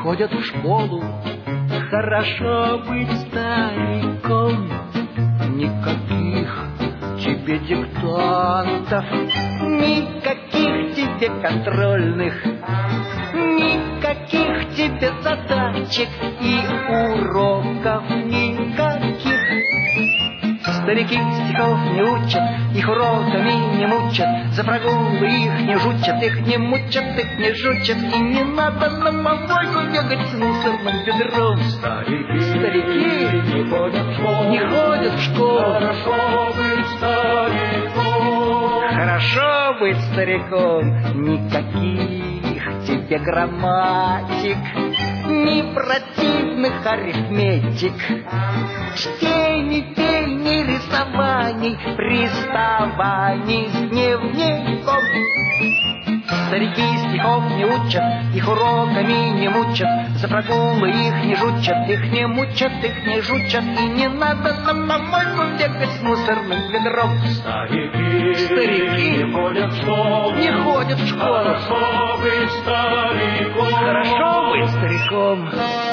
ходят в школу. Хорошо быть стариком, никаких тебе диктантов, никаких тебе контрольных, никаких тебе задачек и уроков никаких. Старики стихов не учат, их уроками не мучат, за прогулы их не жучат, их не мучат, их не жучат, и не надо на помойку бегать с мусорным ведром. Старики не ходят в школу. Хорошо быть стариком, никаких тебе грамматик, ни противных арифметик, чтений, пений, рисований, приставаний с дневником. Старики стихов не учат, их уроками не мучат, за прогулы их не жучат, их не мучат, их не жучат, и не надо на помойку бегать с мусорным ведром. Старики не ходят в школу. Хорошо быть стариком.